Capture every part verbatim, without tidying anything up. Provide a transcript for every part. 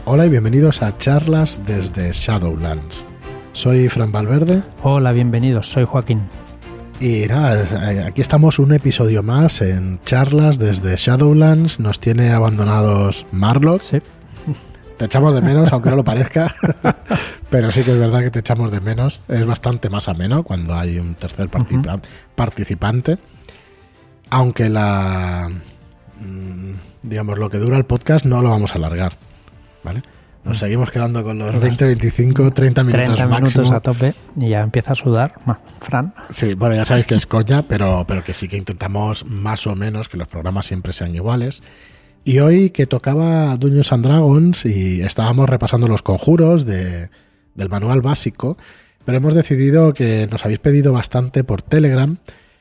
Hola y bienvenidos a charlas desde Shadowlands. Soy Fran Valverde. Hola, bienvenidos, soy Joaquín. Y nada, aquí estamos un episodio más en charlas desde Shadowlands. Nos tiene abandonados Marlock. Sí. Te echamos de menos, aunque no lo parezca. Pero sí que es verdad que te echamos de menos. Es bastante más ameno cuando hay un tercer participa- uh-huh. participante. Aunque la... digamos, lo que dura el podcast no lo vamos a alargar, ¿vale? Nos seguimos quedando con los veinte, veinticinco, treinta minutos treinta máximo. minutos a tope y ya empieza a sudar, Fran. Sí, bueno, ya sabéis que es coña, pero, pero que sí que intentamos más o menos que los programas siempre sean iguales. Y hoy que tocaba Dungeons and Dragons y estábamos repasando los conjuros de, del manual básico, pero hemos decidido que nos habéis pedido bastante por Telegram.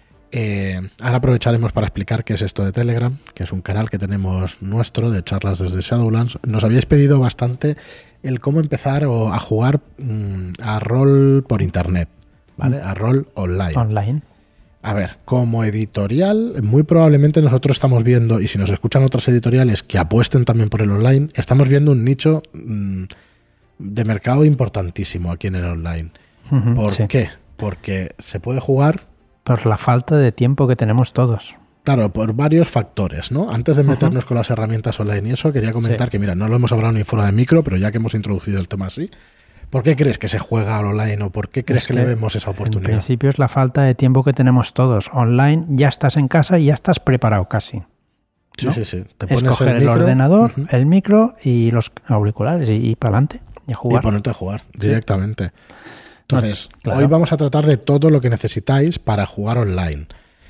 Eh, ahora aprovecharemos para explicar qué es esto de Telegram, que es un canal que tenemos nuestro de charlas desde Shadowlands. Nos habíais pedido bastante el cómo empezar o a jugar mmm, a rol por internet, ¿vale? A rol online. Online. A ver, como editorial, muy probablemente nosotros estamos viendo, y si nos escuchan otras editoriales que apuesten también por el online, estamos viendo un nicho mmm, de mercado importantísimo aquí en el online. Uh-huh, ¿Por sí. qué? Porque se puede jugar... Por la falta de tiempo que tenemos todos. Claro, por varios factores, ¿no? Antes de meternos uh-huh. con las herramientas online y eso, quería comentar sí. que, mira, no lo hemos hablado ni fuera de micro, pero ya que hemos introducido el tema así, ¿por qué crees que se juega al online o por qué crees que, que le vemos esa oportunidad? En principio es la falta de tiempo que tenemos todos. Online ya estás en casa y ya estás preparado casi. Sí, ¿no? sí, sí. Te pones es coger el, el micro, ordenador, uh-huh. el micro y los auriculares y, y para adelante y a jugar. Y ponerte a jugar directamente. Sí. Entonces, no, claro. hoy vamos a tratar de todo lo que necesitáis para jugar online.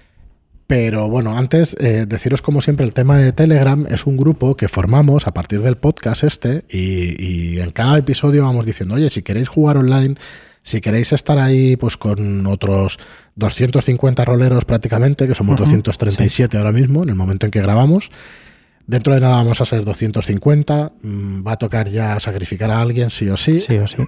Pero bueno, antes eh, deciros como siempre el tema de Telegram es un grupo que formamos a partir del podcast este y, y en cada episodio vamos diciendo, oye, si queréis jugar online, si queréis estar ahí pues con otros doscientos cincuenta roleros prácticamente, que somos uh-huh, doscientos treinta y siete sí. ahora mismo, en el momento en que grabamos, dentro de nada vamos a ser doscientos cincuenta, mmm, va a tocar ya sacrificar a alguien sí o sí. Sí o sí.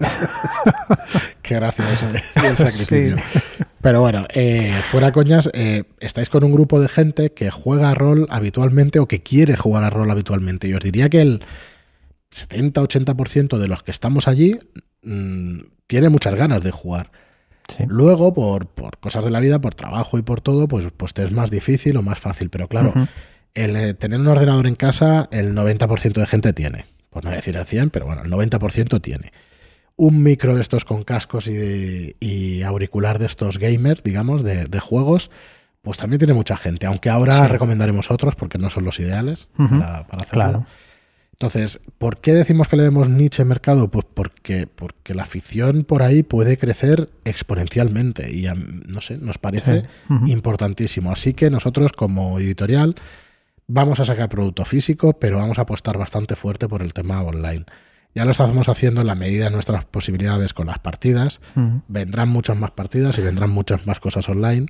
Qué gracioso el sacrificio. Sí. Pero bueno, eh, fuera coñas, eh, estáis con un grupo de gente que juega a rol habitualmente o que quiere jugar a rol habitualmente. Y os diría que el setenta a ochenta por ciento de los que estamos allí mmm, tiene muchas ganas de jugar. Sí. Luego, por, por cosas de la vida, por trabajo y por todo, pues, pues te es más difícil o más fácil. Pero claro, uh-huh. el eh, tener un ordenador en casa, el noventa por ciento de gente tiene. Por no decir el cien, pero bueno, el noventa por ciento tiene. Un micro de estos con cascos y, de, y auricular de estos gamers, digamos, de, de juegos, pues también tiene mucha gente. Aunque ahora sí. recomendaremos otros porque no son los ideales uh-huh. para, para hacerlo. Claro. Entonces, ¿por qué decimos que le demos nicho de mercado? Pues porque, porque la afición por ahí puede crecer exponencialmente y, no sé, nos parece sí. uh-huh. importantísimo. Así que nosotros como editorial vamos a sacar producto físico, pero vamos a apostar bastante fuerte por el tema online. Ya lo estamos haciendo en la medida de nuestras posibilidades con las partidas. Uh-huh. Vendrán muchas más partidas y vendrán muchas más cosas online.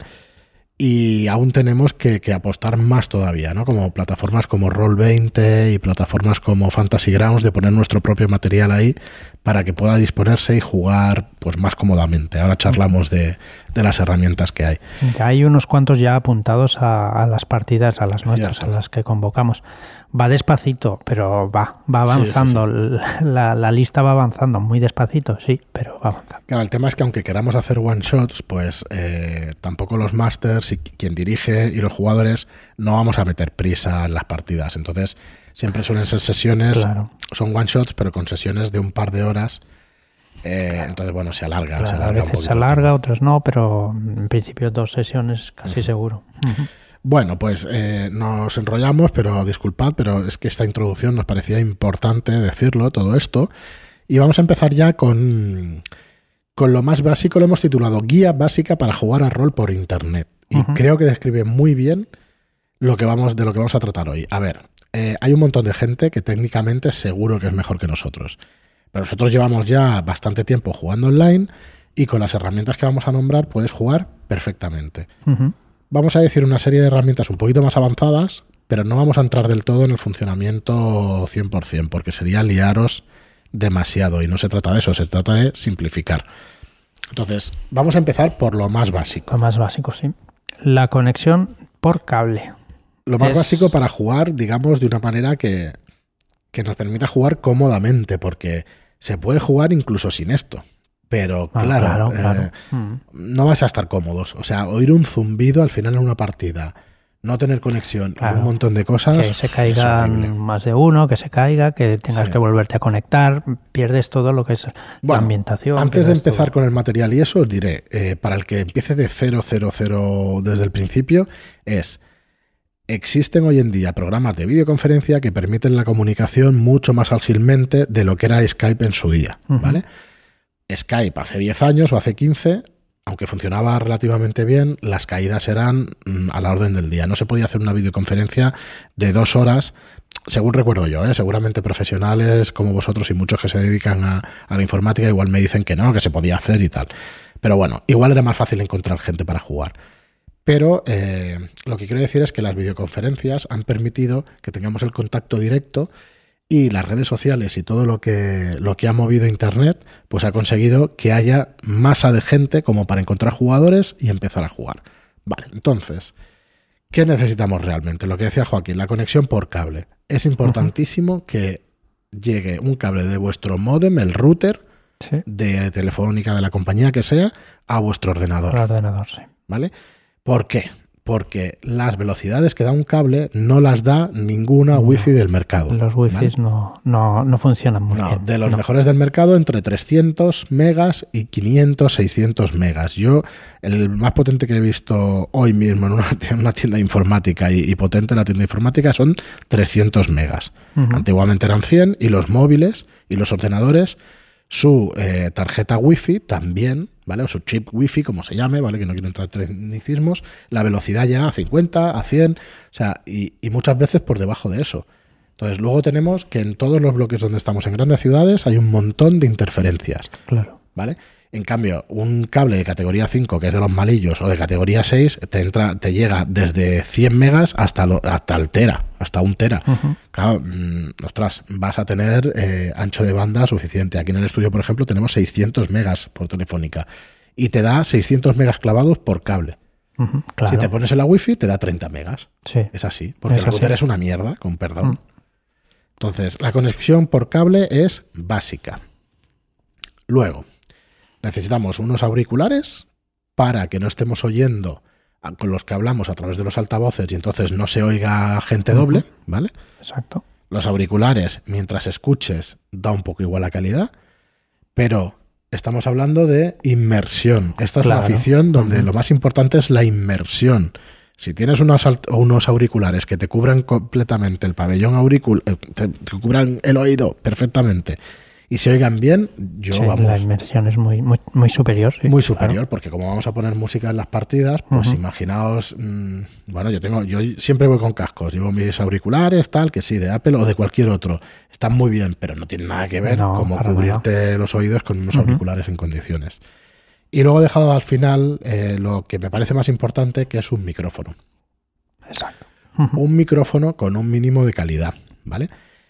Y aún tenemos que, que apostar más todavía, ¿no? Como plataformas como Roll veinte y plataformas como Fantasy Grounds, de poner nuestro propio material ahí para que pueda disponerse y jugar pues más cómodamente. Ahora charlamos de, de las herramientas que hay. Ya hay unos cuantos ya apuntados a, a las partidas, a las nuestras, Cierto. a las que convocamos. Va despacito, pero va, va avanzando. Sí, sí, sí. La, la lista va avanzando muy despacito, sí, pero va avanzando. Claro, el tema es que aunque queramos hacer one shots, pues eh, tampoco los masters y quien dirige y los jugadores no vamos a meter prisa en las partidas. Entonces, siempre suelen ser sesiones, claro. son one shots, pero con sesiones de un par de horas. Eh, entonces, bueno, se alarga. Claro, se alarga a veces se alarga, otras no, pero en principio dos sesiones casi uh-huh. seguro. Uh-huh. Bueno, pues eh, nos enrollamos, pero disculpad, pero es que esta introducción nos parecía importante decirlo, todo esto. Y vamos a empezar ya con, con lo más básico, lo hemos titulado Guía Básica para jugar a rol por Internet. Y uh-huh. creo que describe muy bien lo que vamos, de lo que vamos a tratar hoy. A ver, eh, hay un montón de gente que técnicamente seguro que es mejor que nosotros. Pero nosotros llevamos ya bastante tiempo jugando online y con las herramientas que vamos a nombrar puedes jugar perfectamente. Uh-huh. Vamos a decir una serie de herramientas un poquito más avanzadas, pero no vamos a entrar del todo en el funcionamiento cien por ciento, porque sería liaros demasiado y no se trata de eso, se trata de simplificar. Entonces, vamos a empezar por lo más básico. Lo más básico, sí. La conexión por cable. Lo más es... básico para jugar, digamos, de una manera que, que nos permita jugar cómodamente, porque se puede jugar incluso sin esto. Pero ah, claro, claro, eh, claro. Mm. no vais a estar cómodos. O sea, oír un zumbido al final en una partida, no tener conexión, claro. un montón de cosas. Que se caigan más de uno, que se caiga, que tengas sí. que volverte a conectar, pierdes todo lo que es bueno, la ambientación. Antes de empezar todo. con el material y eso, os diré, eh, para el que empiece de cero cero cero desde el principio, es... Existen hoy en día programas de videoconferencia que permiten la comunicación mucho más ágilmente de lo que era Skype en su día, ¿vale? Uh-huh. Skype hace diez años o hace quince, aunque funcionaba relativamente bien, las caídas eran mmm, a la orden del día. No se podía hacer una videoconferencia de dos horas, según recuerdo yo, ¿eh? Seguramente profesionales como vosotros y muchos que se dedican a, a la informática igual me dicen que no, que se podía hacer y tal. Pero bueno, igual era más fácil encontrar gente para jugar. Pero eh, lo que quiero decir es que las videoconferencias han permitido que tengamos el contacto directo y las redes sociales y todo lo que, lo que ha movido Internet, pues ha conseguido que haya masa de gente como para encontrar jugadores y empezar a jugar. Vale, entonces, ¿qué necesitamos realmente? Lo que decía Joaquín, la conexión por cable. Es importantísimo uh-huh. que llegue un cable de vuestro módem, el router, sí. de Telefónica, de la compañía que sea, a vuestro ordenador. El ordenador, sí. ¿Vale? ¿Por qué? Porque las velocidades que da un cable no las da ninguna no, wifi del mercado. Los wifis ¿vale? no, no, no funcionan muy no, bien. De los no. mejores del mercado, entre trescientos megas y quinientos, seiscientos megas. Yo, el más potente que he visto hoy mismo en una, en una tienda informática y, y potente en la tienda informática son trescientos megas. Uh-huh. Antiguamente eran cien y los móviles y los ordenadores, su eh, tarjeta wifi también, ¿vale? O su chip wifi, como se llame, ¿vale? Que no quiero entrar en tecnicismos, la velocidad llega a cincuenta, a cien, o sea, y, y muchas veces por debajo de eso. Entonces, luego tenemos que en todos los bloques donde estamos en grandes ciudades hay un montón de interferencias. Claro. ¿Vale? En cambio, un cable de categoría cinco, que es de los malillos, o de categoría seis, te entra, te llega desde cien megas hasta, lo, hasta el tera, hasta un tera. Uh-huh. Claro, mmm, ostras, vas a tener eh, ancho de banda suficiente. Aquí en el estudio, por ejemplo, tenemos seiscientos megas por Telefónica y te da seiscientos megas clavados por cable. Uh-huh, claro. Si te pones en la wifi, te da treinta megas. Sí. Es así, porque es el router así. es una mierda, con perdón. Uh-huh. Entonces, la conexión por cable es básica. Luego, necesitamos unos auriculares para que no estemos oyendo con los que hablamos a través de los altavoces y entonces no se oiga gente doble, ¿vale? Exacto. Los auriculares, mientras escuches, da un poco igual la calidad, pero estamos hablando de inmersión. Esta es claro. una afición donde uh-huh. lo más importante es la inmersión. Si tienes unos, unos auriculares que te cubran completamente el pabellón auricular, te, te cubran el oído perfectamente, y se oigan bien, yo sí, vamos... la inmersión es muy, muy, muy superior. Sí, muy superior, claro. Porque como vamos a poner música en las partidas, pues uh-huh. imaginaos... Mmm, bueno, yo tengo yo siempre voy con cascos, llevo mis auriculares, tal, que sí, de Apple o de cualquier otro. Están muy bien, pero no tienen nada que ver no, como cubrirte no. los oídos con unos uh-huh. auriculares en condiciones. Y luego he dejado al final eh, lo que me parece más importante, que es un micrófono. Exacto. Uh-huh. Un micrófono con un mínimo de calidad, ¿vale?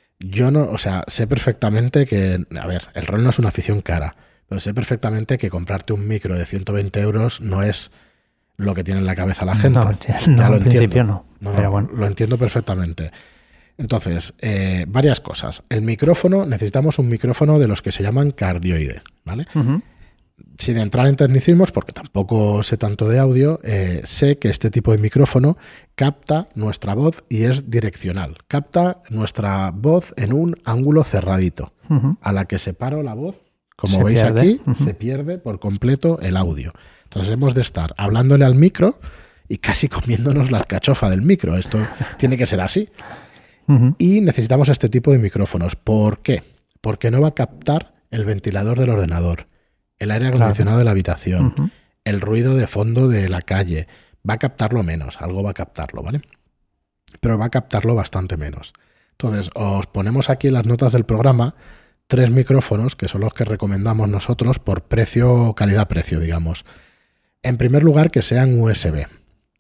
Yo no, o sea, sé perfectamente que, a ver, el rol no es una afición cara, pero sé perfectamente que comprarte un micro de ciento veinte euros no es lo que tiene en la cabeza la gente. No, ya no, lo en principio no, no, pero no bueno. Lo entiendo perfectamente. Entonces, eh, varias cosas. El micrófono, necesitamos un micrófono de los que se llaman cardioide, ¿vale? Uh-huh. Sin entrar en tecnicismos, porque tampoco sé tanto de audio, eh, sé que este tipo de micrófono capta nuestra voz y es direccional. Capta nuestra voz en un ángulo cerradito. Uh-huh. A la que separo la voz, como se veis pierde. aquí, Uh-huh. se pierde por completo el audio. Entonces hemos de estar hablándole al micro y casi comiéndonos la alcachofa del micro. Esto tiene que ser así. Uh-huh. Y necesitamos este tipo de micrófonos. ¿Por qué? Porque no va a captar el ventilador del ordenador, el aire acondicionado claro. de la habitación, uh-huh. el ruido de fondo de la calle. Va a captarlo menos, algo va a captarlo, ¿vale? Pero va a captarlo bastante menos. Entonces, os ponemos aquí en las notas del programa tres micrófonos que son los que recomendamos nosotros por precio, calidad-precio, digamos. En primer lugar, que sean U S B.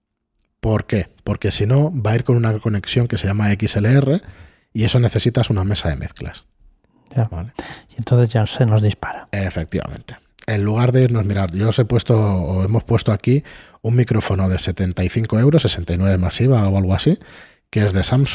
¿Por qué? Porque si no, va a ir con una conexión que se llama X L R y eso necesitas una mesa de mezclas. Ya. ¿Vale? Y entonces ya se nos dispara. Efectivamente. En lugar de irnos, mirar, yo os he puesto, o hemos puesto aquí un micrófono de setenta y cinco euros, sesenta y nueve masiva o algo así, que es de Samsung,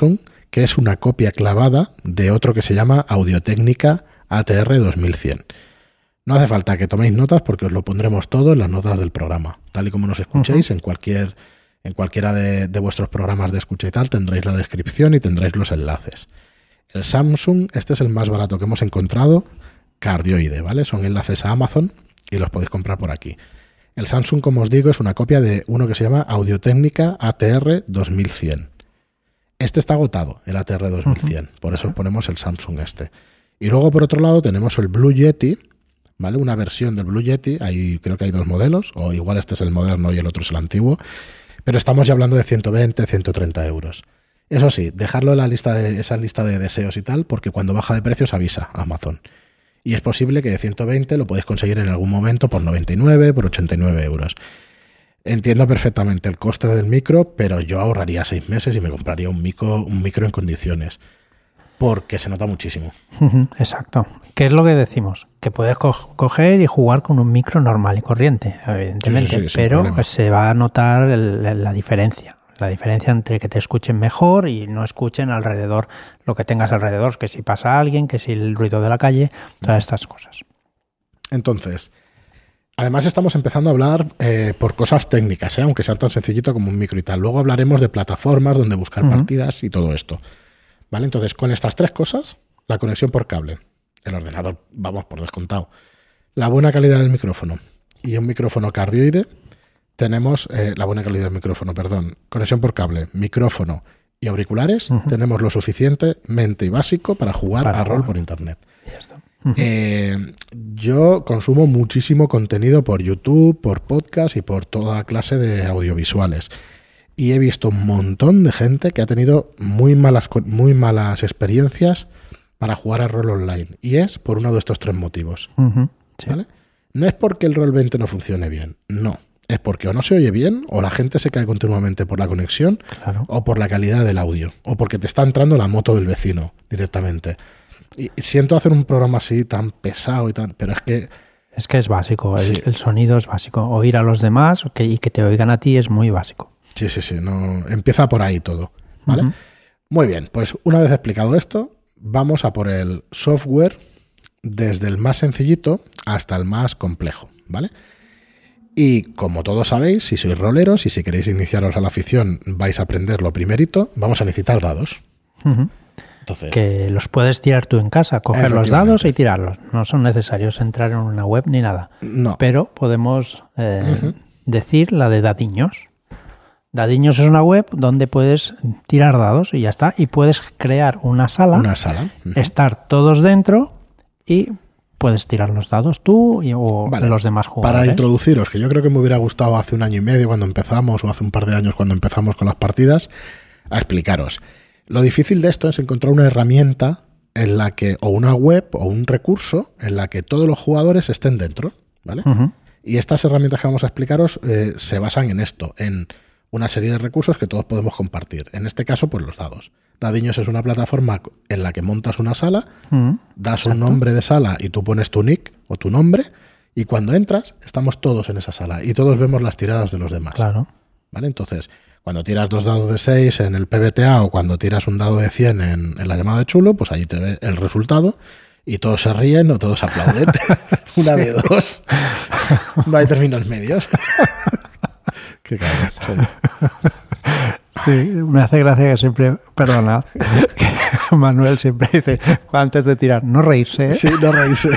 que es una copia clavada de otro que se llama Audio-Técnica A T R dos mil cien. No hace falta que toméis notas porque os lo pondremos todo en las notas del programa. Tal y como nos escuchéis, uh-huh. en cualquier en cualquiera de, de vuestros programas de escucha y tal, tendréis la descripción y tendréis los enlaces. El Samsung, este es el más barato que hemos encontrado, cardioide, ¿vale? Son enlaces a Amazon y los podéis comprar por aquí. El Samsung, como os digo, es una copia de uno que se llama Audio-Técnica A T R dos mil cien. Este está agotado, el A T R dos mil cien, uh-huh. por eso ponemos el Samsung este. Y luego, por otro lado, tenemos el Blue Yeti, ¿vale? Una versión del Blue Yeti, ahí creo que hay dos modelos, o igual este es el moderno y el otro es el antiguo, pero estamos ya hablando de ciento veinte, ciento treinta euros. Eso sí, dejarlo en la lista de, esa lista de deseos y tal, porque cuando baja de precios avisa a Amazon. Y es posible que de ciento veinte lo podéis conseguir en algún momento por noventa y nueve, por ochenta y nueve euros. Entiendo perfectamente el coste del micro, pero yo ahorraría seis meses y me compraría un micro, un micro en condiciones. Porque se nota muchísimo. Exacto. ¿Qué es lo que decimos? Que puedes co- coger y jugar con un micro normal y corriente, evidentemente, sí, sí, sí, pero se va a notar el, la diferencia. La diferencia entre que te escuchen mejor y no escuchen alrededor lo que tengas alrededor, que si pasa alguien, que si el ruido de la calle, todas estas cosas. Entonces, además estamos empezando a hablar eh, por cosas técnicas, ¿eh? Aunque sea tan sencillito como un micro y tal. Luego hablaremos de plataformas donde buscar uh-huh. partidas y todo esto. ¿Vale? Entonces, con estas tres cosas, la conexión por cable, el ordenador, vamos por descontado, la buena calidad del micrófono y un micrófono cardioide, tenemos eh, la buena calidad del micrófono, perdón, conexión por cable, micrófono y auriculares, uh-huh. tenemos lo suficientemente básico para jugar para a rol por internet. Ya está. Uh-huh. Eh, yo consumo muchísimo contenido por YouTube, por podcast y por toda clase de audiovisuales. Y he visto un montón de gente que ha tenido muy malas, muy malas experiencias para jugar a rol online. Y es por uno de estos tres motivos. Uh-huh, sí. ¿Vale? No es porque el Roll veinte no funcione bien. No. Es porque o no se oye bien, o la gente se cae continuamente por la conexión, claro. o por la calidad del audio, o porque te está entrando la moto del vecino directamente. Y siento hacer un programa así tan pesado y tan... Pero es que... Es que es básico. Sí. El, el sonido es básico. Oír a los demás que, y que te oigan a ti es muy básico. Sí, sí, sí. No, empieza por ahí todo, ¿vale? Uh-huh. Muy bien, pues una vez explicado esto, vamos a por el software desde el más sencillito hasta el más complejo, ¿vale? Y como todos sabéis, si sois roleros y si queréis iniciaros a la afición, vais a aprender lo primerito, vamos a necesitar dados. Uh-huh. Entonces, que los puedes tirar tú en casa, coger los dados y tirarlos. No son necesarios entrar en una web ni nada. No. Pero podemos eh, uh-huh. decir la de Dadiños. Dadiños es una web donde puedes tirar dados y ya está. Y puedes crear una sala, una sala. Uh-huh. estar todos dentro y puedes tirar los dados tú y, o vale. los demás jugadores. Para introduciros, que yo creo que me hubiera gustado hace un año y medio cuando empezamos, o hace un par de años cuando empezamos con las partidas, a explicaros. Lo difícil de esto es encontrar una herramienta en la que, o una web, o un recurso, en la que todos los jugadores estén dentro, ¿vale? Uh-huh. Y estas herramientas que vamos a explicaros eh, se basan en esto, en una serie de recursos que todos podemos compartir. En este caso, pues los dados. Dadiños es una plataforma en la que montas una sala, uh-huh. das Exacto. un nombre de sala y tú pones tu nick o tu nombre, y cuando entras, estamos todos en esa sala y todos vemos las tiradas de los demás. Claro. ¿Vale? Entonces, cuando tiras dos dados de seis en el P B T A o cuando tiras un dado de cien en, en la llamada de chulo, pues ahí te ve el resultado y todos se ríen o todos aplauden. Sí. Una de dos. No hay términos medios. Qué cabrón. Sí, me hace gracia que siempre, perdona, que Manuel siempre dice, antes de tirar, no reírse, ¿eh? Sí, no reírse.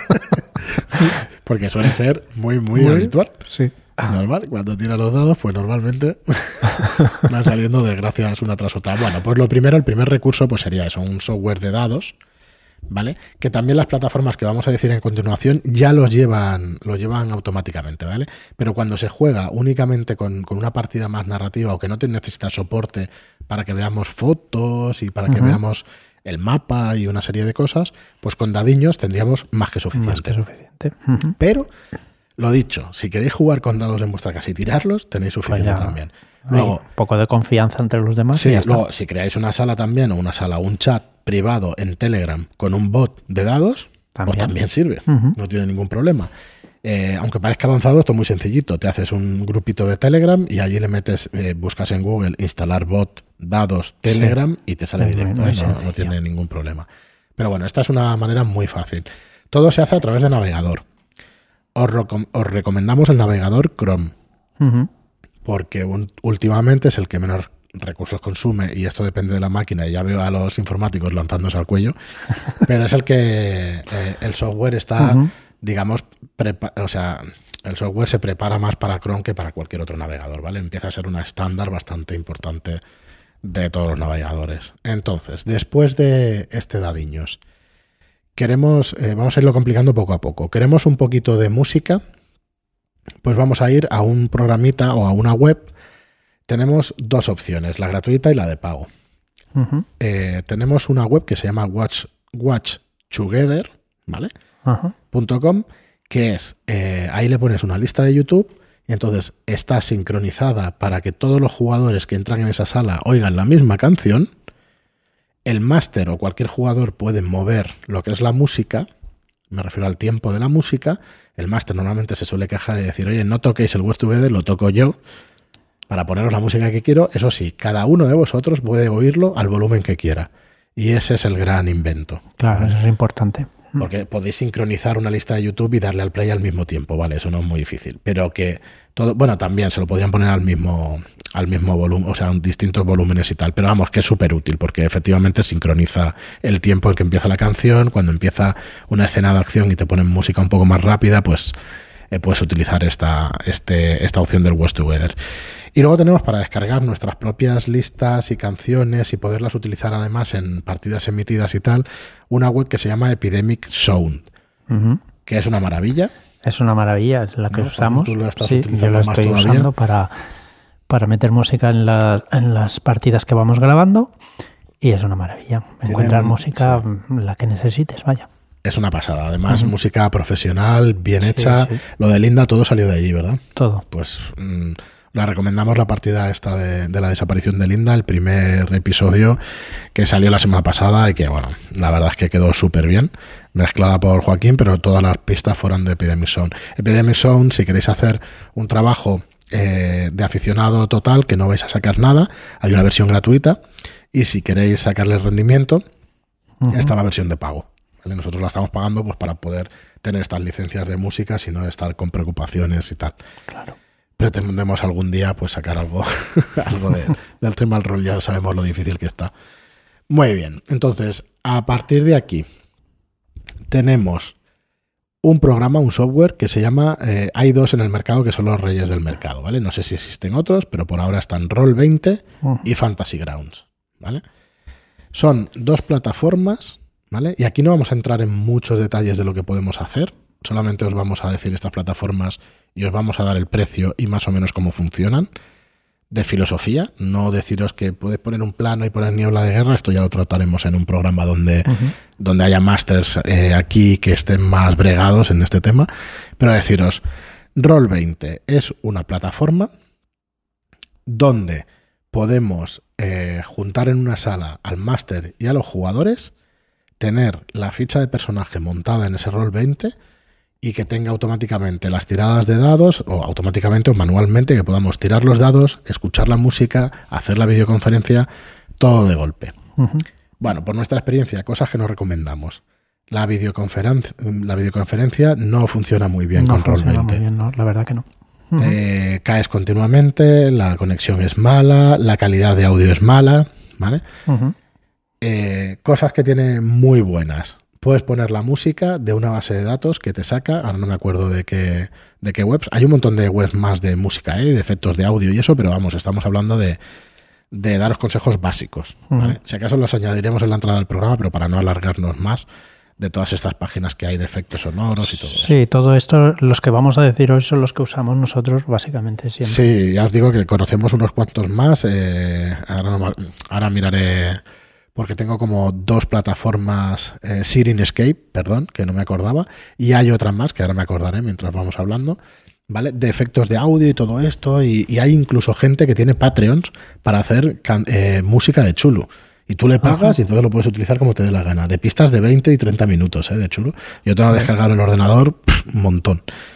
Porque suele ser muy, muy, muy habitual. Sí. Normal, cuando tiras los dados, pues normalmente van saliendo desgracias una tras otra. Bueno, pues lo primero, el primer recurso, pues sería eso, un software de dados, ¿vale? Que también las plataformas que vamos a decir en continuación ya los llevan, lo llevan automáticamente, ¿vale? Pero cuando se juega únicamente con, con una partida más narrativa o que no te necesita soporte para que veamos fotos y para que uh-huh. veamos el mapa y una serie de cosas, pues con Dadiños tendríamos más que suficiente. Más que suficiente. Uh-huh. Pero, lo dicho, si queréis jugar con dados en vuestra casa y tirarlos, tenéis suficiente pues también. Luego, un poco de confianza entre los demás. Sí, y ya luego, está. si creáis una sala también, o una sala, un chat privado en Telegram con un bot de dados, también, pues también sirve. Uh-huh. No tiene ningún problema. Eh, aunque parezca avanzado, esto es muy sencillito. Te haces un grupito de Telegram y allí le metes, eh, buscas en Google instalar bot, dados, Telegram sí. y te sale directo. Muy, muy ¿eh? no, no tiene ningún problema. Pero bueno, esta es una manera muy fácil. Todo se hace a través de navegador. Os, recom- os recomendamos el navegador Chrome. Uh-huh. Porque un, últimamente es el que menos recursos consume y esto depende de la máquina y ya veo a los informáticos lanzándose al cuello, pero es el que eh, el software está, uh-huh. digamos, prepa- o sea, el software se prepara más para Chrome que para cualquier otro navegador, ¿vale? Empieza a ser una estándar bastante importante de todos los navegadores. Entonces, después de este dadiños, queremos, eh, vamos a irlo complicando poco a poco. Queremos un poquito de música, pues vamos a ir a un programita o a una web. Tenemos dos opciones, la gratuita y la de pago. Uh-huh. Eh, tenemos una web que se llama Watch, Watch Together, ¿vale? Uh-huh. .com, que es, eh, ahí le pones una lista de YouTube y entonces está sincronizada para que todos los jugadores que entran en esa sala oigan la misma canción. El máster o cualquier jugador puede mover lo que es la música, me refiero al tiempo de la música. El máster normalmente se suele quejar y decir, oye, no toquéis el Watch Together, lo toco yo, para poneros la música que quiero. Eso sí, cada uno de vosotros puede oírlo al volumen que quiera. Y ese es el gran invento. Claro, ¿vale? Eso es importante. Porque podéis sincronizar una lista de YouTube y darle al play al mismo tiempo, ¿vale? Eso no es muy difícil. Pero que todo, bueno, también se lo podrían poner al mismo, al mismo volumen, o sea, en distintos volúmenes y tal. Pero vamos, que es súper útil porque efectivamente sincroniza el tiempo en que empieza la canción. Cuando empieza una escena de acción y te ponen música un poco más rápida, pues eh, puedes utilizar esta, este, esta opción del Watch Together. Y luego tenemos para descargar nuestras propias listas y canciones y poderlas utilizar además en partidas emitidas y tal, una web que se llama Epidemic Sound, uh-huh. que es una maravilla. Es una maravilla, es la que ¿no? usamos. Tú lo estás sí, yo la estoy todavía. usando para, para meter música en, la, en las partidas que vamos grabando y es una maravilla. Encontrar Tienen, música sí. la que necesites, vaya. Es una pasada. Además, uh-huh. música profesional, bien sí, hecha. Sí. Lo de Linda, todo salió de allí, ¿verdad? Todo. Pues... Mmm, la recomendamos la partida esta de, de la desaparición de Linda, el primer episodio que salió la semana pasada y que, bueno, la verdad es que quedó súper bien, mezclada por Joaquín, pero todas las pistas fueron de Epidemic Sound. Epidemic Sound, si queréis hacer un trabajo eh, de aficionado total, que no vais a sacar nada, hay una versión gratuita y si queréis sacarle rendimiento, uh-huh. está la versión de pago. ¿Vale? Nosotros la estamos pagando pues para poder tener estas licencias de música, sin no estar con preocupaciones y tal. Claro. Pretendemos algún día pues sacar algo, algo de, del tema del rol, ya sabemos lo difícil que está. Muy bien, entonces, a partir de aquí tenemos un programa, un software que se llama, eh, hay dos en el mercado que son los reyes del mercado, ¿vale? No sé si existen otros, pero por ahora están Roll veinte y Fantasy Grounds, ¿vale? Son dos plataformas, ¿vale? Y aquí no vamos a entrar en muchos detalles de lo que podemos hacer, solamente os vamos a decir estas plataformas y os vamos a dar el precio y más o menos cómo funcionan, de filosofía, no deciros que podéis poner un plano y poner niebla de guerra, esto ya lo trataremos en un programa donde, uh-huh. donde haya másters eh, aquí que estén más bregados en este tema, pero deciros, Roll veinte es una plataforma donde podemos eh, juntar en una sala al máster y a los jugadores, tener la ficha de personaje montada en ese Roll veinte y que tenga automáticamente las tiradas de dados, o automáticamente o manualmente, que podamos tirar los dados, escuchar la música, hacer la videoconferencia, todo de golpe. Uh-huh. Bueno, por nuestra experiencia, cosas que nos recomendamos. La videoconferencia, la videoconferencia no funciona muy bien no con Roll veinte. Muy bien, no, la verdad que no. Uh-huh. Eh, caes continuamente, la conexión es mala, la calidad de audio es mala, ¿vale? Uh-huh. Eh, cosas que tiene muy buenas. Puedes poner la música de una base de datos que te saca, ahora no me acuerdo de qué, de qué webs. Hay un montón de webs más de música, ¿eh? De efectos de audio y eso, pero vamos, estamos hablando de, de daros consejos básicos, ¿vale? Uh-huh. Si acaso los añadiremos en la entrada del programa, pero para no alargarnos más, de todas estas páginas que hay de efectos sonoros y todo eso. Sí, todo esto, los que vamos a decir hoy son los que usamos nosotros básicamente siempre. Sí, ya os digo que conocemos unos cuantos más. Eh, ahora, no, ahora miraré... porque tengo como dos plataformas, eh, Sirin Escape, perdón, que no me acordaba, y hay otras más, que ahora me acordaré mientras vamos hablando, ¿vale? De efectos de audio y todo esto, y, y hay incluso gente que tiene Patreons para hacer can, eh, música de Chulu. Y tú le pagas Ajá. y entonces lo puedes utilizar como te dé la gana. De pistas de veinte y treinta minutos, ¿eh? De Chulu. Yo tengo descargado en el ordenador pff, un montón.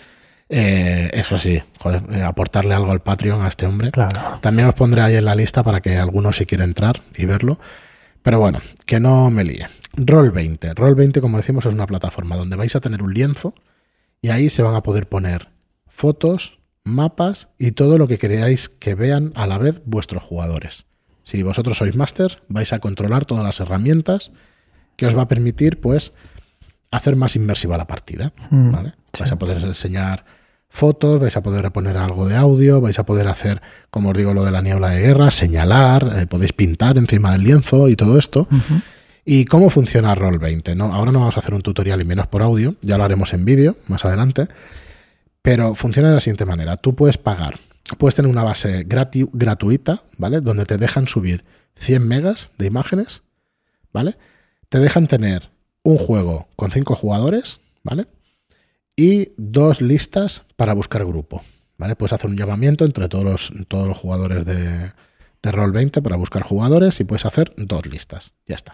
Eh, eso sí, joder, eh, aportarle algo al Patreon a este hombre. Claro. También os pondré ahí en la lista para que alguno si quiere entrar y verlo. Pero bueno, que no me líe. Roll veinte. Roll veinte, como decimos, es una plataforma donde vais a tener un lienzo y ahí se van a poder poner fotos, mapas y todo lo que queráis que vean a la vez vuestros jugadores. Si vosotros sois máster, vais a controlar todas las herramientas que os va a permitir, pues, hacer más inmersiva la partida, ¿vale? Mm, sí. Vais a poder enseñar fotos, vais a poder poner algo de audio, vais a poder hacer, como os digo, lo de la niebla de guerra, señalar, eh, podéis pintar encima del lienzo y todo esto. Uh-huh. ¿Y cómo funciona Roll veinte? ¿No? Ahora no vamos a hacer un tutorial y menos por audio, ya lo haremos en vídeo más adelante, pero funciona de la siguiente manera. Tú puedes pagar, puedes tener una base gratu- gratuita, ¿vale? Donde te dejan subir cien megas de imágenes, ¿vale? Te dejan tener un juego con cinco jugadores, ¿vale? Y dos listas para buscar grupo, ¿vale? Puedes hacer un llamamiento entre todos los, todos los jugadores de, de Roll veinte para buscar jugadores y puedes hacer dos listas. Ya está.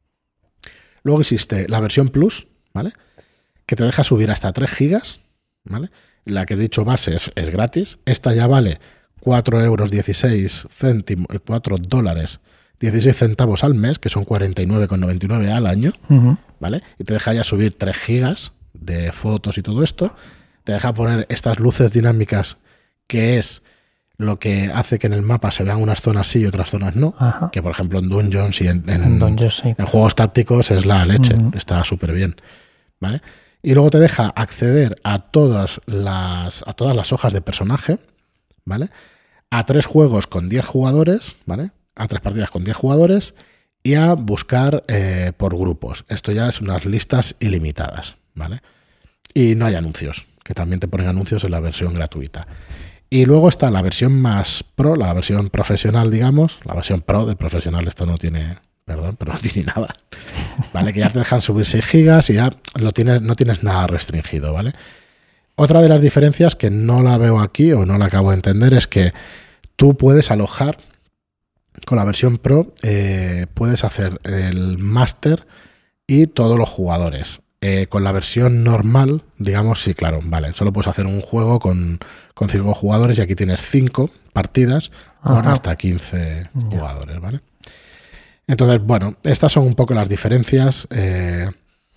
Luego existe la versión Plus, ¿vale? Que te deja subir hasta tres gigas, ¿vale? La que he dicho base es, es gratis. Esta ya vale cuatro euros dieciséis céntimos, cuatro dólares dieciséis centavos al mes, que son cuarenta y nueve con noventa y nueve al año, uh-huh. ¿vale? Y te deja ya subir tres gigas de fotos y todo esto. Te deja poner estas luces dinámicas, que es lo que hace que en el mapa se vean unas zonas sí y otras zonas no. Ajá. Que por ejemplo en Dungeons y en, en, en, Dungeons, sí. en juegos tácticos es la leche. Uh-huh. Está súper bien, ¿vale? Y luego te deja acceder a todas las a todas las hojas de personaje, ¿vale? A tres juegos con diez jugadores, ¿vale? A tres partidas con diez jugadores y a buscar eh, por grupos. Esto ya es unas listas ilimitadas, ¿vale? Y no hay anuncios, que también te ponen anuncios en la versión gratuita. Y luego está la versión más pro, la versión profesional, digamos, la versión pro de profesional, esto no tiene, perdón, pero no tiene nada, ¿vale? Que ya te dejan subir seis gigas y ya lo tienes, no tienes nada restringido, ¿vale? Otra de las diferencias que no la veo aquí o no la acabo de entender es que tú puedes alojar con la versión Pro, eh, puedes hacer el máster y todos los jugadores. Eh, con la versión normal, digamos, sí, claro, vale, solo puedes hacer un juego con, con cinco jugadores y aquí tienes cinco partidas con Ajá. hasta quince ya. jugadores, ¿vale? Entonces, bueno, estas son un poco las diferencias. Eh,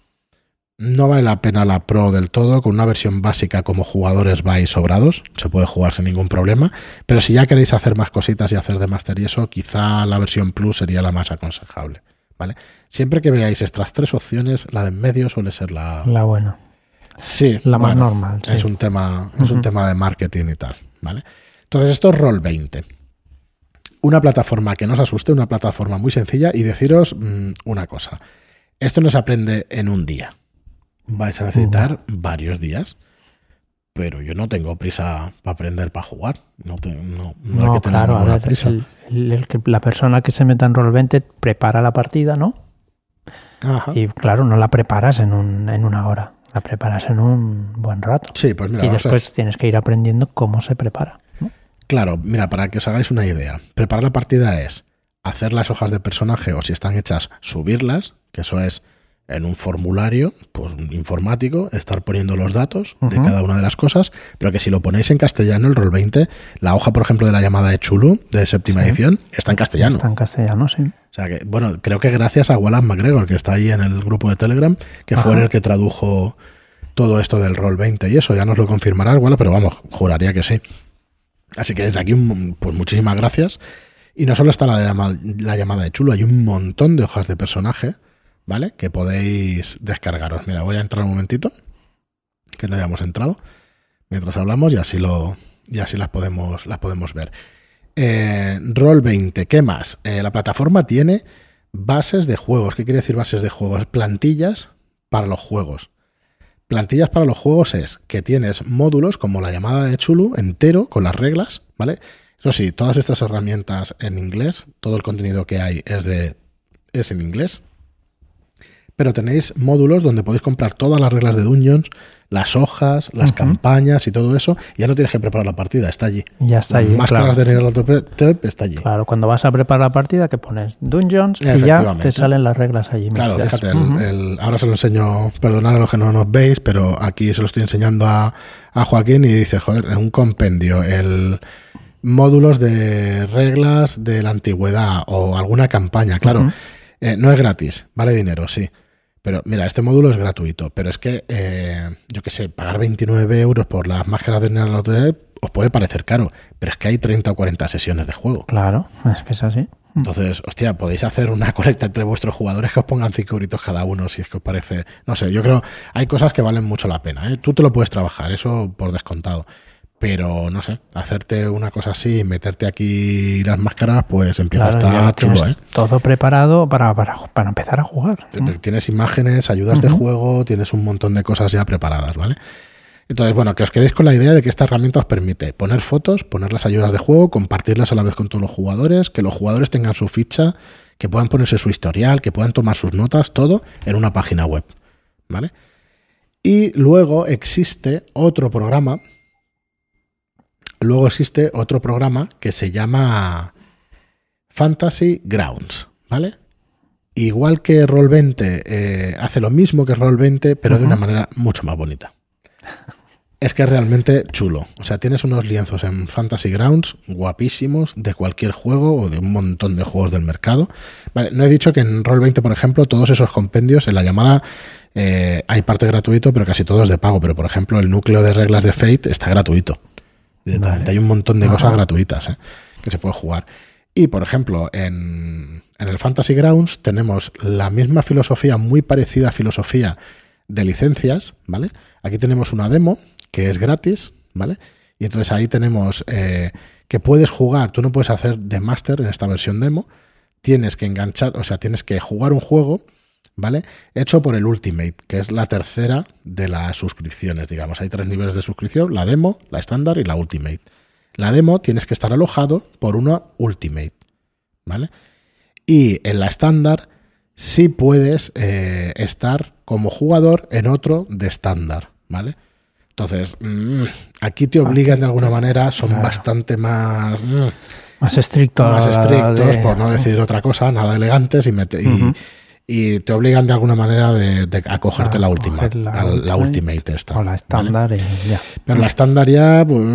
no vale la pena la Pro del todo. Con una versión básica como jugadores vais sobrados, se puede jugar sin ningún problema, pero si ya queréis hacer más cositas y hacer de máster y eso, quizá la versión Plus sería la más aconsejable, ¿vale? Siempre que veáis estas tres opciones, la de en medio suele ser la... La buena. Sí. La bueno, más normal. Sí. Es un tema, es uh-huh. un tema de marketing y tal, ¿vale? Entonces esto es Roll veinte. Una plataforma que no os asuste, una plataforma muy sencilla y deciros mmm, una cosa. Esto no se aprende en un día. Vais a necesitar uh-huh. varios días, pero yo no tengo prisa para aprender para jugar. No, te, no, no, no hay que tener claro, ninguna a ver, prisa. El, el, el, la persona que se meta en Roll veinte prepara la partida, ¿no? Ajá. Y claro, no la preparas en, un, en una hora, la preparas en un buen rato. Sí, pues mira, y después a... tienes que ir aprendiendo cómo se prepara, ¿no? Claro, mira, para que os hagáis una idea, preparar la partida es hacer las hojas de personaje o si están hechas, subirlas, que eso es en un formulario pues informático, estar poniendo los datos uh-huh. de cada una de las cosas, pero que si lo ponéis en castellano, el Roll veinte, la hoja, por ejemplo, de la llamada de Chulu, de séptima sí. edición, está en castellano. Está en castellano, sí. O sea que, bueno, creo que gracias a Wallace McGregor, que está ahí en el grupo de Telegram, que Ajá. fue el que tradujo todo esto del Roll veinte y eso, ya nos lo confirmará, bueno, pero vamos, juraría que sí. Así que desde aquí, pues muchísimas gracias. Y no solo está la, de, la llamada de Chulu, hay un montón de hojas de personaje, ¿vale? Que podéis descargaros. Mira, voy a entrar un momentito, que no hayamos entrado, mientras hablamos y así lo y así las podemos, las podemos ver. Eh, Roll veinte, ¿qué más? Eh, la plataforma tiene bases de juegos. ¿Qué quiere decir bases de juegos? Plantillas para los juegos. Plantillas para los juegos es que tienes módulos como la llamada de Chulu entero con las reglas, ¿vale? Eso sí, todas estas herramientas en inglés, todo el contenido que hay es de es en inglés. pero tenéis módulos donde podéis comprar todas las reglas de Dungeons, las hojas, las uh-huh. campañas y todo eso. Ya no tienes que preparar la partida, está allí. Ya está allí. Las máscaras claro. de Nyarlathotep está allí. Claro, cuando vas a preparar la partida, que pones Dungeons y ya te salen las reglas allí. Claro, fíjate, el, uh-huh. el, ahora se lo enseño, perdonad a los que no nos veis, pero aquí se lo estoy enseñando a, a Joaquín y dices, joder, es un compendio, el módulos de reglas de la antigüedad o alguna campaña, claro. Uh-huh. Eh, no es gratis, vale dinero, sí. Pero mira, este módulo es gratuito, pero es que, eh, yo qué sé, pagar veintinueve euros por las máscaras de Nyarlathotep os puede parecer caro, pero es que hay treinta o cuarenta sesiones de juego. Claro, es que es así. Entonces, hostia, podéis hacer una colecta entre vuestros jugadores que os pongan cinco euritos cada uno, si es que os parece... No sé, yo creo hay cosas que valen mucho la pena, ¿eh? Tú te lo puedes trabajar, eso por descontado. Pero, no sé, hacerte una cosa así y meterte aquí las máscaras, pues empieza claro, a estar chulo, ¿eh? Todo preparado para, para, para empezar a jugar. Tienes imágenes, ayudas uh-huh. de juego, tienes un montón de cosas ya preparadas, ¿vale? Entonces, bueno, que os quedéis con la idea de que esta herramienta os permite poner fotos, poner las ayudas de juego, compartirlas a la vez con todos los jugadores, que los jugadores tengan su ficha, que puedan ponerse su historial, que puedan tomar sus notas, todo en una página web, ¿vale? Y luego existe otro programa... Luego existe otro programa que se llama Fantasy Grounds, ¿vale? Igual que Roll veinte, eh, hace lo mismo que Roll veinte, pero uh-huh. de una manera mucho más bonita. Es que es realmente chulo. O sea, tienes unos lienzos en Fantasy Grounds guapísimos de cualquier juego o de un montón de juegos del mercado. Vale, no he dicho que en Roll veinte, por ejemplo, todos esos compendios en la llamada eh, hay parte gratuito, pero casi todo es de pago. Pero, por ejemplo, el núcleo de reglas de Fate está gratuito. Vale. Hay un montón de cosas Ajá. gratuitas ¿eh? que se puede jugar. Y, por ejemplo, en, en el Fantasy Grounds tenemos la misma filosofía, muy parecida a filosofía de licencias, ¿vale? Aquí tenemos una demo que es gratis, ¿vale? Y entonces ahí tenemos eh, que puedes jugar, tú no puedes hacer de máster en esta versión demo, tienes que enganchar, o sea, tienes que jugar un juego, ¿vale? Hecho por el Ultimate, que es la tercera de las suscripciones, digamos. Hay tres niveles de suscripción, la demo, la estándar y la Ultimate. La demo tienes que estar alojado por una Ultimate, ¿vale? Y en la estándar sí puedes eh, estar como jugador en otro de estándar, ¿vale? Entonces, mmm, aquí te obligan de alguna manera, son claro. bastante más... Mmm, más estrictos. Más estrictos, de... por no decir otra cosa, nada elegantes y... Mete, y uh-huh. y te obligan de alguna manera de, de a cogerte a la última, la, a la Ultimate esta. O la estándar, ¿vale? y ya. Pero la estándar ya pues,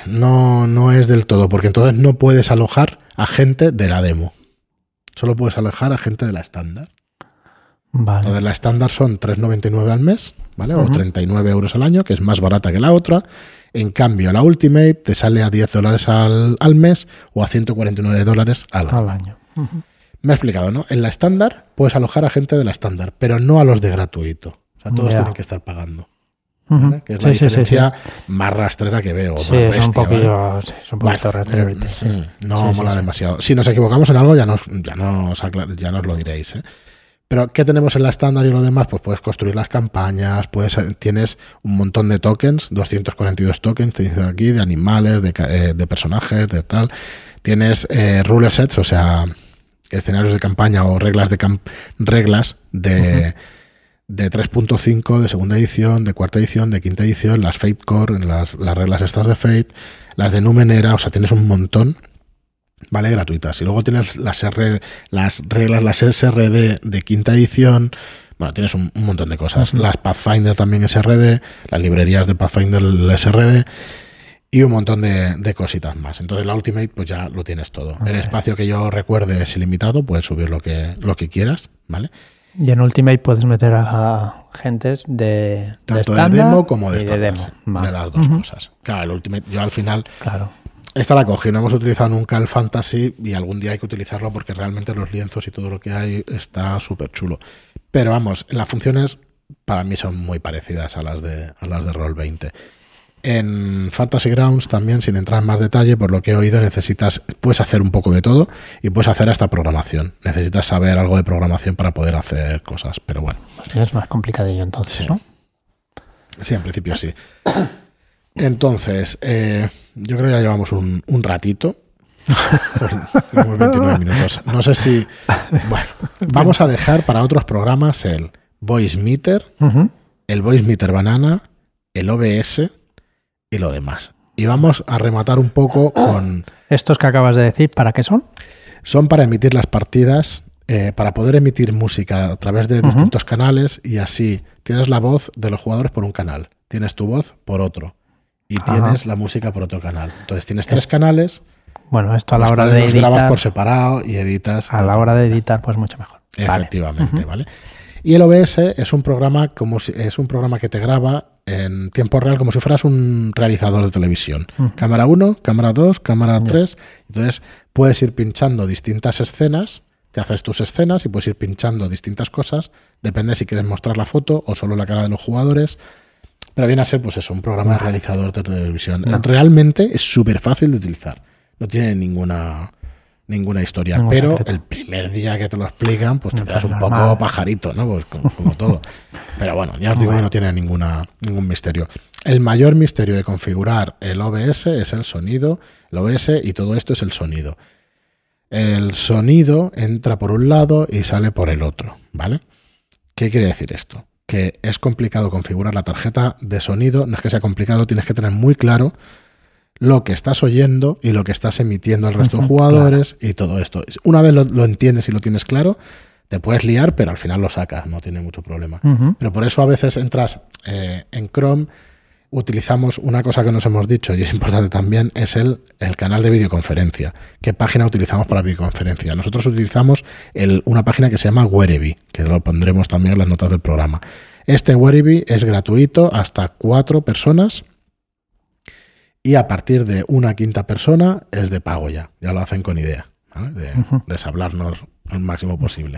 no, no es del todo, porque entonces no puedes alojar a gente de la demo. Solo puedes alojar a gente de la estándar. Vale. Entonces la estándar son tres noventa y nueve al mes, ¿vale? Uh-huh. O treinta y nueve euros al año, que es más barata que la otra. En cambio, la Ultimate te sale a diez dólares al, al mes o a ciento cuarenta y nueve dólares al año. Al año. Uh-huh. Me he explicado, ¿no? En la estándar puedes alojar a gente de la estándar, pero no a los de gratuito. O sea, todos yeah. tienen que estar pagando. ¿Vale? Uh-huh. Que es sí, la diferencia sí, sí, sí. más rastrera que veo. Sí, más es bestia, un poquillo, ¿vale? sí, es un poquito bueno, rastrerito. Sí. No sí, mola sí, demasiado. Sí. Si nos equivocamos en algo, ya nos, ya nos, aclar- ya nos lo diréis, ¿eh? Pero, ¿qué tenemos en la estándar y lo demás? Pues puedes construir las campañas, puedes, tienes un montón de tokens, doscientos cuarenta y dos tokens, te dice aquí, de animales, de, eh, de personajes, de tal. Tienes eh, rule sets, o sea... escenarios de campaña o reglas de camp- reglas de, uh-huh. de tres punto cinco, de segunda edición, de cuarta edición, de quinta edición, las Fate Core, las, las reglas estas de Fate, las de Numenera, o sea, tienes un montón, ¿vale? Gratuitas. Y luego tienes las, R, las reglas, las S R D de quinta edición, bueno, tienes un, un montón de cosas. Uh-huh. Las Pathfinder también S R D, las librerías de Pathfinder S R D, y un montón de, de cositas más. Entonces la Ultimate pues ya lo tienes todo. Okay. El espacio que yo recuerde es ilimitado, puedes subir lo que, lo que quieras, ¿vale? Y en Ultimate puedes meter a gentes de tanto de, de demo como de, de demo. Vale. De las dos uh-huh. cosas. Claro, el Ultimate, yo al final... Claro. Esta la cogí, no hemos utilizado nunca el Fantasy y algún día hay que utilizarlo porque realmente los lienzos y todo lo que hay está súper chulo. Pero vamos, las funciones para mí son muy parecidas a las de, a las de Roll veinte. En Fantasy Grounds también, sin entrar en más detalle, por lo que he oído, necesitas, puedes hacer un poco de todo y puedes hacer hasta programación. Necesitas saber algo de programación para poder hacer cosas, pero bueno. Es más complicadillo entonces, sí. ¿no? Sí, en principio sí. Entonces, eh, yo creo que ya llevamos un, un ratito. veintinueve minutos. No sé si... Bueno, vamos a dejar para otros programas el VoiceMeter, Uh-huh. el VoiceMeter Banana, el O B S y lo demás. Y vamos a rematar un poco con... ¿Estos que acabas de decir, para qué son? Son para emitir las partidas, eh, para poder emitir música a través de uh-huh. distintos canales, y así tienes la voz de los jugadores por un canal, tienes tu voz por otro y Ajá. tienes la música por otro canal. Entonces tienes tres es... canales. Bueno, esto a la hora de editar... grabas por separado y editas... A la hora de editar, pues mucho mejor. Efectivamente, vale. ¿vale? Y el O B S es un programa como si, es un programa que te graba en tiempo real como si fueras un realizador de televisión. Uh-huh. Cámara uno, cámara dos, cámara tres. Entonces puedes ir pinchando distintas escenas, te haces tus escenas y puedes ir pinchando distintas cosas. Depende si quieres mostrar la foto o solo la cara de los jugadores. Pero viene a ser, pues eso, un programa de realizador de televisión. No. Realmente es súper fácil de utilizar. No tiene ninguna... ninguna historia, no, pero secreto. El primer día que te lo explican, pues te no, quedas un normal. Poco pajarito, ¿no? Pues como, como todo. Pero bueno, ya os digo que no tiene ninguna, ningún misterio. El mayor misterio de configurar el O B S es el sonido, el O B S y todo esto es el sonido. El sonido entra por un lado y sale por el otro, ¿vale? ¿Qué quiere decir esto? Que es complicado configurar la tarjeta de sonido, no es que sea complicado, tienes que tener muy claro lo que estás oyendo y lo que estás emitiendo al resto uh-huh, de jugadores, claro. Y todo esto. Una vez lo, lo entiendes y lo tienes claro, te puedes liar, pero al final lo sacas, no tiene mucho problema. Uh-huh. Pero por eso a veces entras eh, en Chrome, utilizamos una cosa que nos hemos dicho y es importante también, es el, el canal de videoconferencia. ¿Qué página utilizamos para videoconferencia? Nosotros utilizamos el, una página que se llama Whereby, que lo pondremos también en las notas del programa. Este Whereby es gratuito hasta cuatro personas. Y a partir de una quinta persona es de pago ya. Ya lo hacen con idea, ¿vale? De uh-huh. deshablarnos al máximo posible.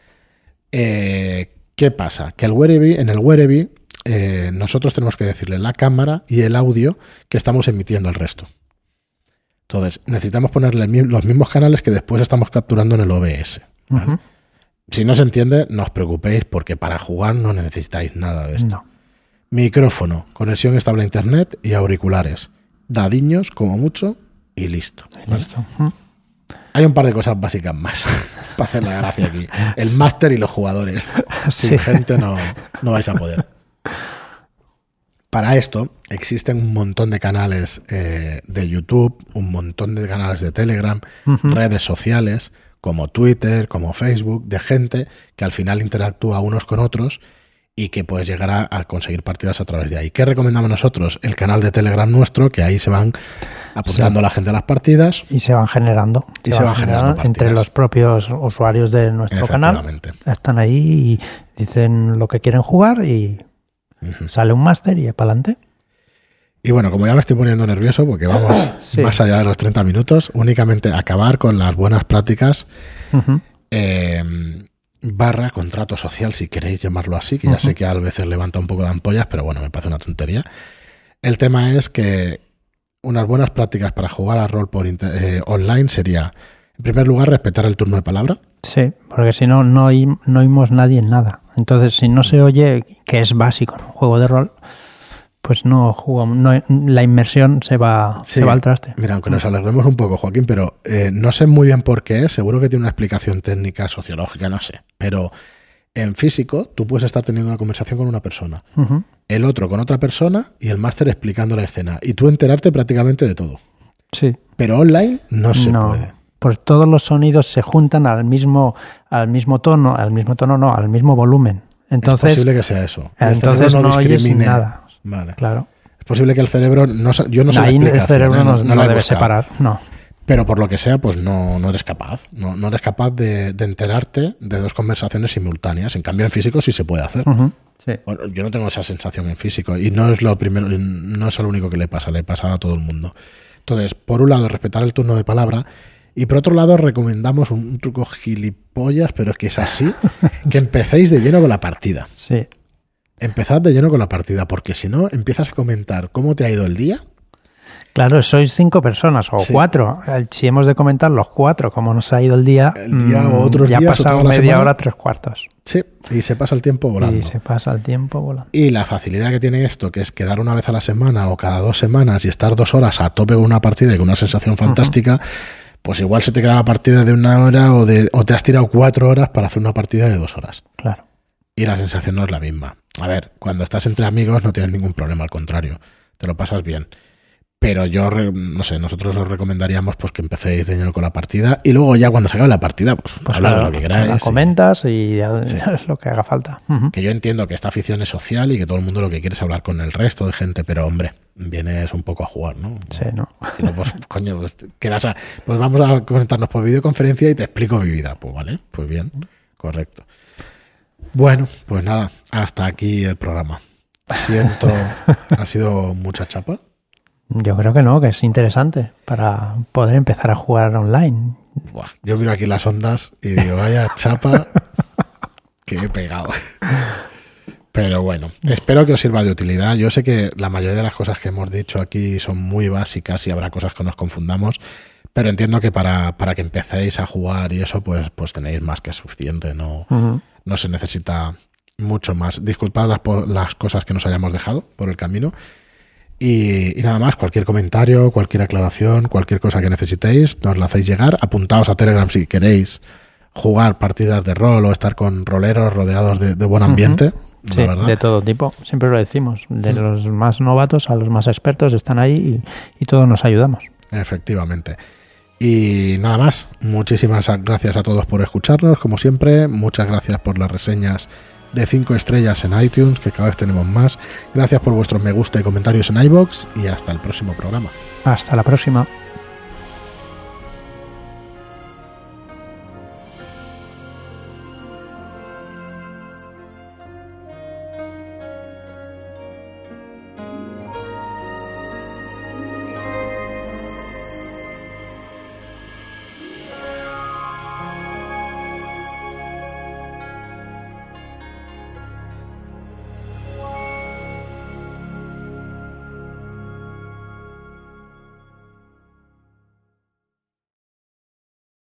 Eh, ¿Qué pasa? Que el Whereby, en el Whereby eh, nosotros tenemos que decirle la cámara y el audio que estamos emitiendo al resto. Entonces, necesitamos ponerle los mismos canales que después estamos capturando en el O B S. ¿Vale? Uh-huh. Si no se entiende, no os preocupéis porque para jugar no necesitáis nada de esto. No. Micrófono, conexión estable a internet y auriculares. Dadiños, como mucho, y listo. ¿Vale? Listo. Uh-huh. Hay un par de cosas básicas más para hacer la gracia aquí. El sí. máster y los jugadores. Sí. Sin gente no, no vais a poder. Para esto existen un montón de canales eh, de YouTube, un montón de canales de Telegram, uh-huh. redes sociales como Twitter, como Facebook, de gente que al final interactúa unos con otros y que puedes llegar a, a conseguir partidas a través de ahí. ¿Qué recomendamos nosotros? El canal de Telegram nuestro, que ahí se van apuntando sí. la gente a las partidas. Y se van generando. Y se, se van, van generando, generando entre los propios usuarios de nuestro canal. Están ahí y dicen lo que quieren jugar y uh-huh. sale un máster y para adelante. Y bueno, como ya me estoy poniendo nervioso, porque vamos sí. más allá de los treinta minutos, únicamente acabar con las buenas prácticas. Uh-huh. Eh, barra contrato social, si queréis llamarlo así, que ya uh-huh. sé que a veces levanta un poco de ampollas, pero bueno, me parece una tontería. El tema es que unas buenas prácticas para jugar a rol por inter- eh, online sería, en primer lugar, respetar el turno de palabra. Sí, porque si no, no, oí, no oímos nadie en nada. Entonces, si no se oye, que es básico en un juego de rol, pues no jugamos, no, la inmersión se va, sí. se va al traste. Mira, aunque nos alegremos un poco, Joaquín, pero eh, no sé muy bien por qué, seguro que tiene una explicación técnica, sociológica, no sé. Pero en físico, tú puedes estar teniendo una conversación con una persona, uh-huh. el otro con otra persona y el máster explicando la escena. Y tú enterarte prácticamente de todo. Sí. Pero online no se no. puede. Pues todos los sonidos se juntan al mismo, al mismo tono, al mismo tono no, al mismo volumen. Entonces, es posible que sea eso. Entonces no, no oyes nada. Vale. Claro. Es posible que el cerebro no yo no sé ahí el cerebro no, no, no, no debe separar, no. Pero por lo que sea, pues no, no eres capaz. No, no eres capaz de, de enterarte de dos conversaciones simultáneas. En cambio, en físico sí se puede hacer. Uh-huh. Sí. Bueno, yo no tengo esa sensación en físico y no es lo primero, no es lo único que le pasa, le pasa a todo el mundo. Entonces, por un lado, respetar el turno de palabra. Y por otro lado, recomendamos un, un truco gilipollas, pero es que es así, que empecéis de lleno con la partida. Sí. Empezad de lleno con la partida, porque si no, empiezas a comentar cómo te ha ido el día. Claro, sois cinco personas o sí. cuatro. Si hemos de comentar los cuatro cómo nos ha ido el día, el día o otros ya ha días, pasado media semana, hora, tres cuartos. Sí, y se pasa el tiempo volando. Y se pasa el tiempo volando. Y la facilidad que tiene esto, que es quedar una vez a la semana o cada dos semanas y estar dos horas a tope con una partida y con una sensación fantástica, uh-huh. pues igual se te queda la partida de una hora o, de, o te has tirado cuatro horas para hacer una partida de dos horas. Claro. y la sensación no es la misma. A ver, cuando estás entre amigos no tienes ningún problema, al contrario, te lo pasas bien. Pero yo, no sé, nosotros os recomendaríamos pues que empecéis de lleno con la partida y luego ya cuando se acabe la partida, pues, pues hablar claro, de lo que queráis. La comentas y, y sí. lo que haga falta. Uh-huh. Que yo entiendo que esta afición es social y que todo el mundo lo que quiere es hablar con el resto de gente, pero hombre, vienes un poco a jugar, ¿no? Sí, ¿no? Si no, pues coño, pues, ¿qué vas a, pues vamos a conectarnos por videoconferencia y te explico mi vida. Pues vale, pues bien, correcto. Bueno, pues nada, hasta aquí el programa. Siento, ha sido mucha chapa. Yo creo que no, que es interesante para poder empezar a jugar online. Buah, yo miro aquí las ondas y digo, vaya chapa que he pegado. Pero bueno, espero que os sirva de utilidad. Yo sé que la mayoría de las cosas que hemos dicho aquí son muy básicas y habrá cosas que nos confundamos, pero entiendo que para, para que empecéis a jugar y eso, pues, pues tenéis más que suficiente. No, uh-huh. no se necesita mucho más. Disculpad las, las cosas que nos hayamos dejado por el camino. Y, y nada más, cualquier comentario, cualquier aclaración, cualquier cosa que necesitéis, nos la hacéis llegar. Apuntaos a Telegram si queréis jugar partidas de rol o estar con roleros rodeados de, de buen ambiente. Uh-huh. Sí, verdad. De todo tipo, siempre lo decimos. De uh-huh. los más novatos a los más expertos están ahí y, y todos nos ayudamos. Efectivamente. Y nada más, muchísimas gracias a todos por escucharnos, como siempre. Muchas gracias por las reseñas de cinco estrellas en iTunes, que cada vez tenemos más. Gracias por vuestros me gusta y comentarios en iVoox y hasta el próximo programa. Hasta la próxima.